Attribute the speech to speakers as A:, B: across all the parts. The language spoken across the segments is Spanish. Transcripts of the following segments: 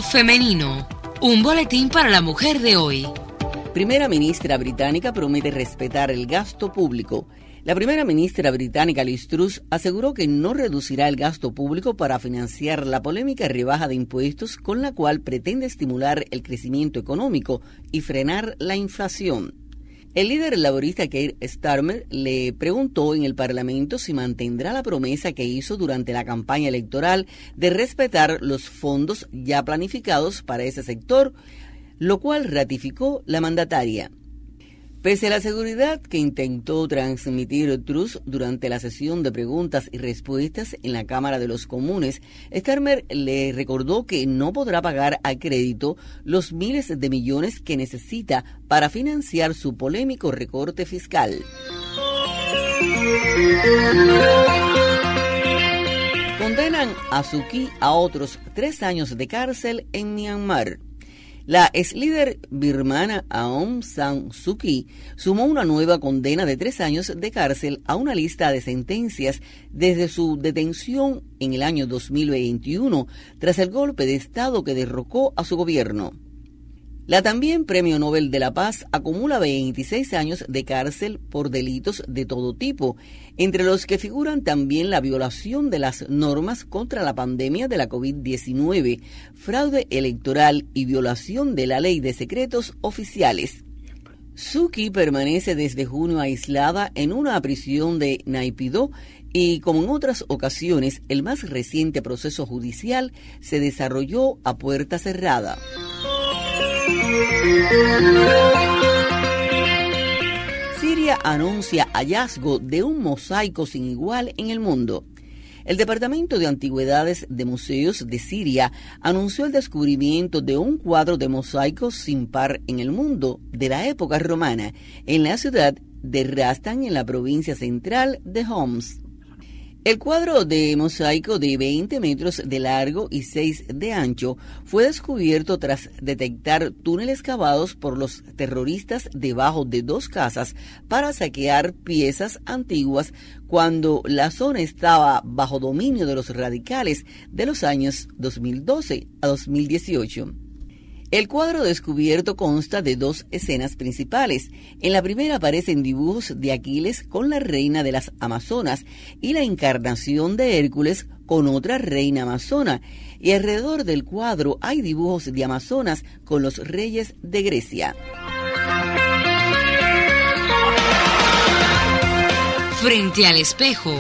A: Femenino, un boletín para la mujer de hoy.
B: Primera ministra británica promete respetar el gasto público. La primera ministra británica Liz Truss aseguró que no reducirá el gasto público para financiar la polémica rebaja de impuestos con la cual pretende estimular el crecimiento económico y frenar la inflación. El líder laborista Keir Starmer le preguntó en el Parlamento si mantendrá la promesa que hizo durante la campaña electoral de respetar los fondos ya planificados para ese sector, lo cual ratificó la mandataria. Pese a la seguridad que intentó transmitir Truss durante la sesión de preguntas y respuestas en la Cámara de los Comunes, Starmer le recordó que no podrá pagar a crédito los miles de millones que necesita para financiar su polémico recorte fiscal. Condenan a Suu Kyi a otros 3 años de cárcel en Myanmar. La exlíder birmana Aung San Suu Kyi sumó una nueva condena de 3 años de cárcel a una lista de sentencias desde su detención en el año 2021 tras el golpe de Estado que derrocó a su gobierno. La también Premio Nobel de la Paz acumula 26 años de cárcel por delitos de todo tipo, entre los que figuran también la violación de las normas contra la pandemia de la COVID-19, fraude electoral y violación de la ley de secretos oficiales. Suu Kyi permanece desde junio aislada en una prisión de Naypyidaw y, como en otras ocasiones, el más reciente proceso judicial se desarrolló a puerta cerrada. Siria anuncia hallazgo de un mosaico sin igual en el mundo. El Departamento de Antigüedades de Museos de Siria anunció el descubrimiento de un cuadro de mosaicos sin par en el mundo de la época romana en la ciudad de Rastan, en la provincia central de Homs. El cuadro de mosaico de 20 metros de largo y 6 de ancho fue descubierto tras detectar túneles cavados por los terroristas debajo de 2 casas para saquear piezas antiguas cuando la zona estaba bajo dominio de los radicales de los años 2012 a 2018. El cuadro descubierto consta de 2 escenas principales. En la primera aparecen dibujos de Aquiles con la reina de las Amazonas y la encarnación de Hércules con otra reina amazona, y alrededor del cuadro hay dibujos de Amazonas con los reyes de Grecia.
A: Frente al espejo.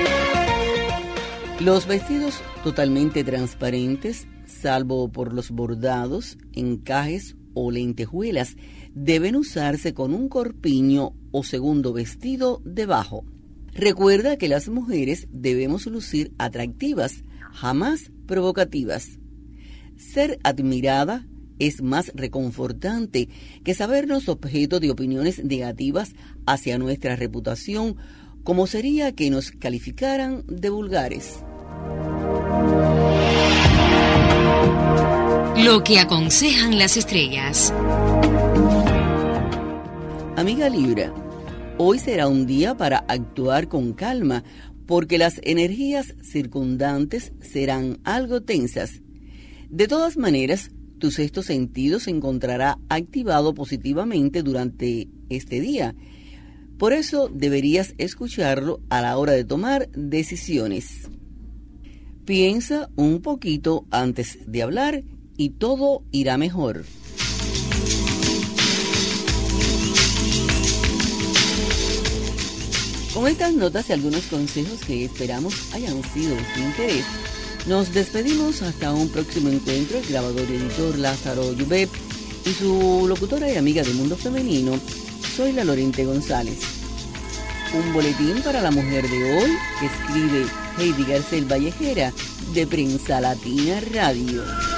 B: Los vestidos totalmente transparentes, salvo por los bordados, encajes o lentejuelas, deben usarse con un corpiño o segundo vestido debajo. Recuerda que las mujeres debemos lucir atractivas, jamás provocativas. Ser admirada es más reconfortante que sabernos objeto de opiniones negativas hacia nuestra reputación, como sería que nos calificaran de vulgares.
A: Lo que aconsejan las estrellas.
B: Amiga Libra, hoy será un día para actuar con calma, porque las energías circundantes serán algo tensas. De todas maneras, tu sexto sentido se encontrará activado positivamente durante este día. Por eso deberías escucharlo a la hora de tomar decisiones. Piensa un poquito antes de hablar y todo irá mejor. Con estas notas y algunos consejos que esperamos hayan sido de su interés, nos despedimos hasta un próximo encuentro. El grabador y editor Lázaro Yubep y su locutora y amiga del mundo femenino, soy la Lorente González. Un boletín para la mujer de hoy que escribe Heidi Garcel Vallejera de Prensa Latina Radio.